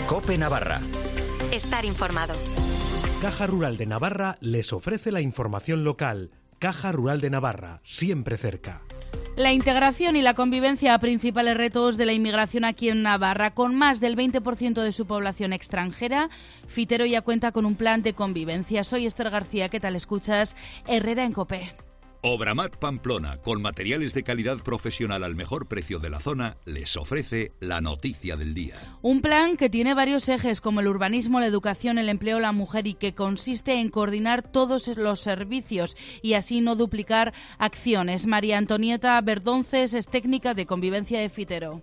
COPE Navarra. Estar informado. Caja Rural de Navarra les ofrece la información local. Caja Rural de Navarra, siempre cerca. La integración y la convivencia, principales retos de la inmigración aquí en Navarra. Con más del 20% de su población extranjera, Fitero ya cuenta con un plan de convivencia. Soy Esther García, ¿qué tal escuchas? Herrera en COPE. Obramat Pamplona, con materiales de calidad profesional al mejor precio de la zona, les ofrece la noticia del día. Un plan que tiene varios ejes como el urbanismo, la educación, el empleo, la mujer y que consiste en coordinar todos los servicios y así no duplicar acciones. María Antonieta Verdonces es técnica de convivencia de Fitero.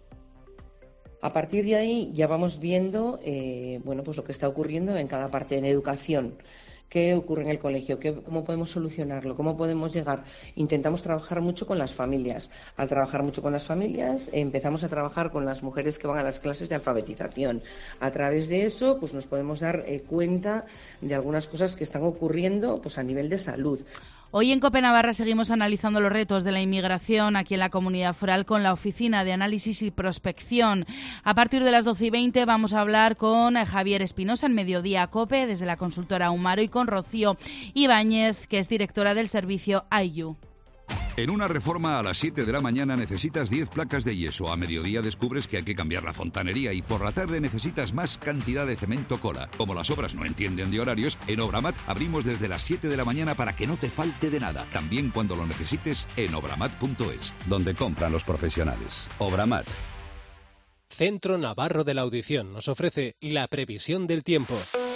A partir de ahí ya vamos viendo pues lo que está ocurriendo en cada parte en educación. ¿Qué ocurre en el colegio? ¿Cómo podemos solucionarlo? ¿Cómo podemos llegar? Intentamos trabajar mucho con las familias. Al trabajar mucho con las familias, empezamos a trabajar con las mujeres que van a las clases de alfabetización. A través de eso, pues nos podemos dar cuenta de algunas cosas que están ocurriendo pues a nivel de salud. Hoy en COPE Navarra seguimos analizando los retos de la inmigración aquí en la Comunidad Foral con la Oficina de Análisis y Prospección. A partir de las 12:20 vamos a hablar con Javier Espinosa en Mediodía COPE desde la consultora Umaro y con Rocío Ibáñez, que es directora del servicio IU. En una reforma a las 7 de la mañana necesitas 10 placas de yeso. A mediodía descubres que hay que cambiar la fontanería y por la tarde necesitas más cantidad de cemento cola. Como las obras no entienden de horarios, en Obramat abrimos desde las 7 de la mañana para que no te falte de nada. También cuando lo necesites en obramat.es, donde compran los profesionales. Obramat. Centro Navarro de la Audición nos ofrece la previsión del tiempo.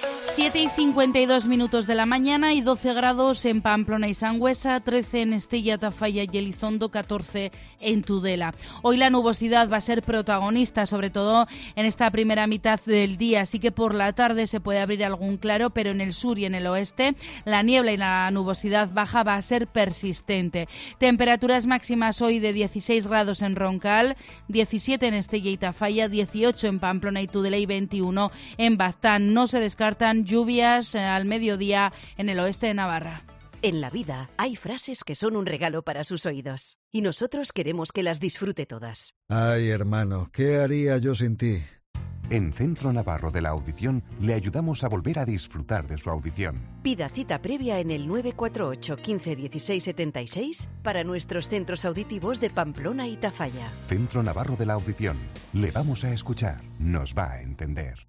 7:52 de la mañana y 12 grados en Pamplona y Sangüesa, 13 en Estella, Tafalla y Elizondo, 14 en Tudela. Hoy la nubosidad va a ser protagonista, sobre todo en esta primera mitad del día, así que por la tarde se puede abrir algún claro, pero en el sur y en el oeste la niebla y la nubosidad baja va a ser persistente. Temperaturas máximas hoy de 16 grados en Roncal, 17 en Estella y Tafalla, 18 en Pamplona y Tudela y 21 en Baztán. No se descartan lluvias al mediodía en el oeste de Navarra. En la vida hay frases que son un regalo para sus oídos y nosotros queremos que las disfrute todas. Ay, hermano, ¿qué haría yo sin ti? En Centro Navarro de la Audición le ayudamos a volver a disfrutar de su audición. Pida cita previa en el 948 15 16 76 para nuestros centros auditivos de Pamplona y Tafalla. Centro Navarro de la Audición. Le vamos a escuchar. Nos va a entender.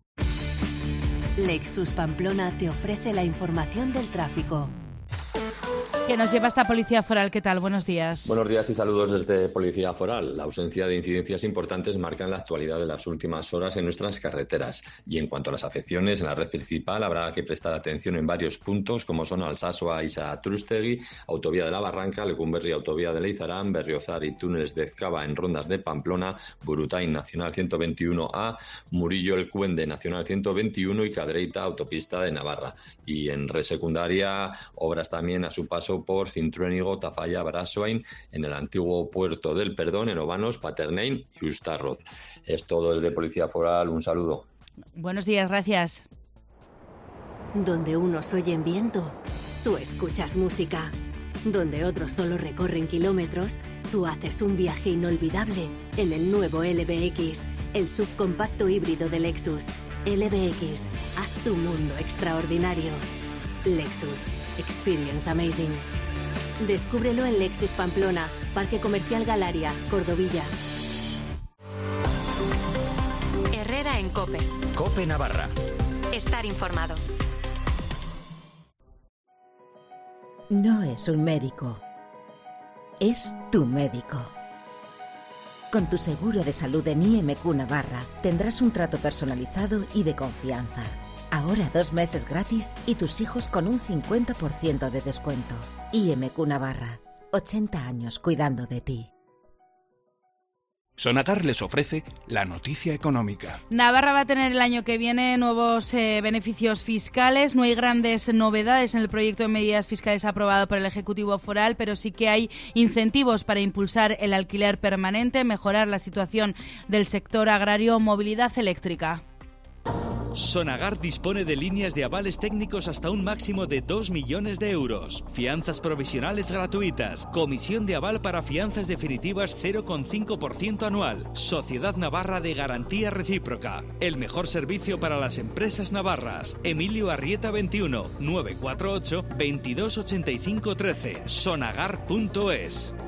Lexus Pamplona te ofrece la información del tráfico. Que nos lleva esta Policía Foral. ¿Qué tal? Buenos días. Buenos días y saludos desde Policía Foral. La ausencia de incidencias importantes marca la actualidad de las últimas horas en nuestras carreteras. Y en cuanto a las afecciones, en la red principal habrá que prestar atención en varios puntos, como son Alsasua, Isa, Trustegui, Autovía de la Barranca, Lecumberri, Autovía de Leizarán, Berriozar y túneles de Ezcaba en rondas de Pamplona, Burutain, Nacional 121A, Murillo, El Cuende, Nacional 121 y Cadreita, Autopista de Navarra. Y en red secundaria, obras también a su paso por Cintruénigo, Tafalla, Brasoain, en el antiguo Puerto del Perdón, en Obanos, Paternein y Ustarroz. Es todo desde Policía Foral. Un saludo. Buenos días, gracias. Donde unos oyen viento, tú escuchas música. Donde otros solo recorren kilómetros, tú haces un viaje inolvidable en el nuevo LBX, el subcompacto híbrido de Lexus. LBX, haz tu mundo extraordinario. Lexus, experience amazing. Descúbrelo en Lexus Pamplona, Parque Comercial Galaria, Cordovilla. Herrera en COPE. COPE Navarra. Estar informado. No es un médico, es tu médico. Con tu seguro de salud en IMQ Navarra tendrás un trato personalizado y de confianza. Ahora 2 meses gratis y tus hijos con un 50% de descuento. IMQ Navarra, 80 años cuidando de ti. Sonagar les ofrece la noticia económica. Navarra va a tener el año que viene nuevos beneficios fiscales. No hay grandes novedades en el proyecto de medidas fiscales aprobado por el Ejecutivo Foral, pero sí que hay incentivos para impulsar el alquiler permanente, mejorar la situación del sector agrario, movilidad eléctrica. Sonagar dispone de líneas de avales técnicos hasta un máximo de 2 millones de euros. Fianzas provisionales gratuitas. Comisión de aval para fianzas definitivas 0,5% anual. Sociedad Navarra de Garantía Recíproca. El mejor servicio para las empresas navarras. Emilio Arrieta 21 948 22 85 13. Sonagar.es.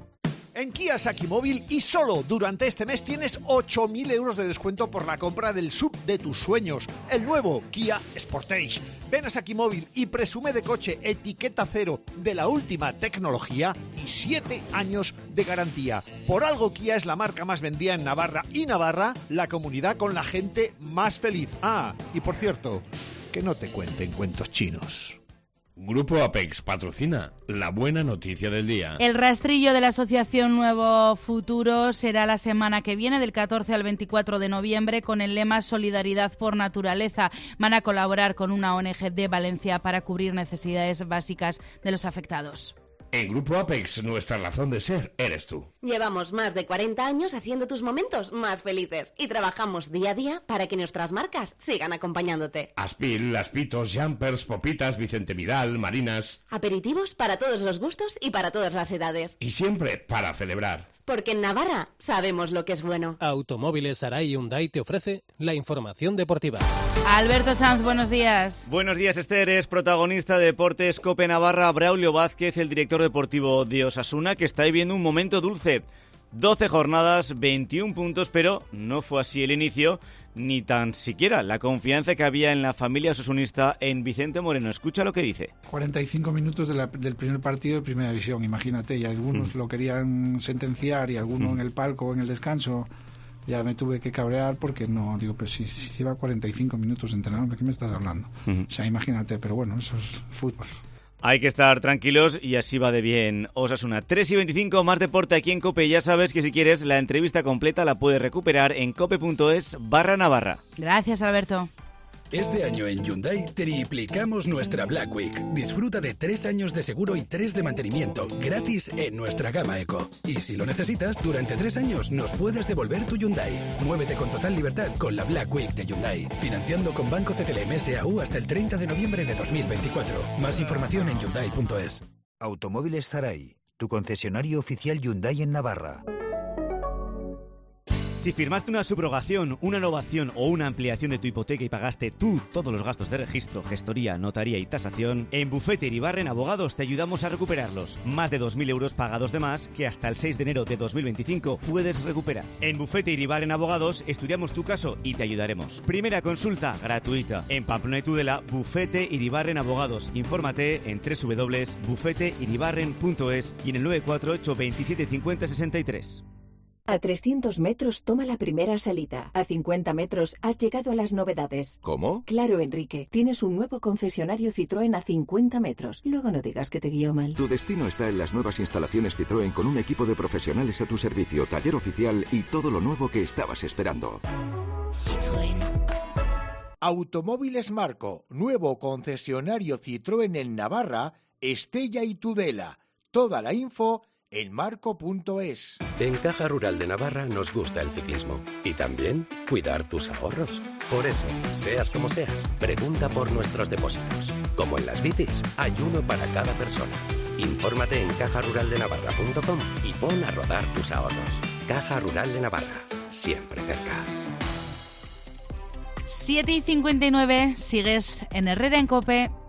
En Kia Saki Móvil y solo durante este mes tienes 8.000 euros de descuento por la compra del SUV de tus sueños, el nuevo Kia Sportage. Ven a Saki Móvil y presume de coche etiqueta cero de la última tecnología y 7 años de garantía. Por algo Kia es la marca más vendida en Navarra y Navarra, la comunidad con la gente más feliz. Ah, y por cierto, que no te cuenten cuentos chinos. Grupo Apex patrocina la buena noticia del día. El rastrillo de la Asociación Nuevo Futuro será la semana que viene, del 14 al 24 de noviembre, con el lema Solidaridad por Naturaleza. Van a colaborar con una ONG de Valencia para cubrir necesidades básicas de los afectados. En Grupo Apex, nuestra razón de ser eres tú. Llevamos más de 40 años haciendo tus momentos más felices y trabajamos día a día para que nuestras marcas sigan acompañándote. Aspil, Aspitos, Jumpers, Popitas, Vicente Vidal, Marinas. Aperitivos para todos los gustos y para todas las edades. Y siempre para celebrar. Porque en Navarra sabemos lo que es bueno. Automóviles Arai Hyundai te ofrece la información deportiva. Alberto Sanz, buenos días. Buenos días, Esther. Es protagonista de Deportes COPE Navarra Braulio Vázquez, el director deportivo de Osasuna, que está viviendo un momento dulce. 12 jornadas, 21 puntos, pero no fue así el inicio, ni tan siquiera la confianza que había en la familia osasunista en Vicente Moreno. Escucha lo que dice. 45 minutos del primer partido de Primera División, imagínate, y algunos lo querían sentenciar y algunos en el palco, en el descanso. Ya me tuve que cabrear porque no, digo, pero si lleva 45 minutos entrenando, ¿de qué me estás hablando? O sea, imagínate, pero bueno, eso es fútbol. Hay que estar tranquilos y así va de bien Osasuna. 3:25, más deporte aquí en COPE. Ya sabes que si quieres la entrevista completa la puedes recuperar en cope.es/Navarra. Gracias, Alberto. Este año en Hyundai triplicamos nuestra Black Week. Disfruta de 3 años de seguro y 3 de mantenimiento gratis en nuestra gama Eco. Y si lo necesitas, durante 3 años nos puedes devolver tu Hyundai. Muévete con total libertad con la Black Week de Hyundai. Financiando con Banco CTLM S.A.U. hasta el 30 de noviembre de 2024. Más información en Hyundai.es. Automóviles Zaray, tu concesionario oficial Hyundai en Navarra. Si firmaste una subrogación, una innovación o una ampliación de tu hipoteca y pagaste tú todos los gastos de registro, gestoría, notaría y tasación, en Bufete Iribarren Abogados te ayudamos a recuperarlos. Más de 2.000 euros pagados de más que hasta el 6 de enero de 2025 puedes recuperar. En Bufete Iribarren Abogados estudiamos tu caso y te ayudaremos. Primera consulta gratuita. En Pamplona y Tudela, Bufete Iribarren Abogados. Infórmate en www.bufeteiribarren.es y en el 948 27 50 63. A 300 metros toma la primera salida. A 50 metros has llegado a las novedades. ¿Cómo? Claro, Enrique. Tienes un nuevo concesionario Citroën a 50 metros. Luego no digas que te guió mal. Tu destino está en las nuevas instalaciones Citroën con un equipo de profesionales a tu servicio, taller oficial y todo lo nuevo que estabas esperando. Citroën. Automóviles Marco. Nuevo concesionario Citroën en Navarra, Estella y Tudela. Toda la info en marco.es. En Caja Rural de Navarra nos gusta el ciclismo y también cuidar tus ahorros. Por eso, seas como seas, pregunta por nuestros depósitos. Como en las bicis, hay uno para cada persona. Infórmate en cajaruraldenavarra.com y pon a rodar tus ahorros. Caja Rural de Navarra, siempre cerca. 7:59, sigues en Herrera en COPE.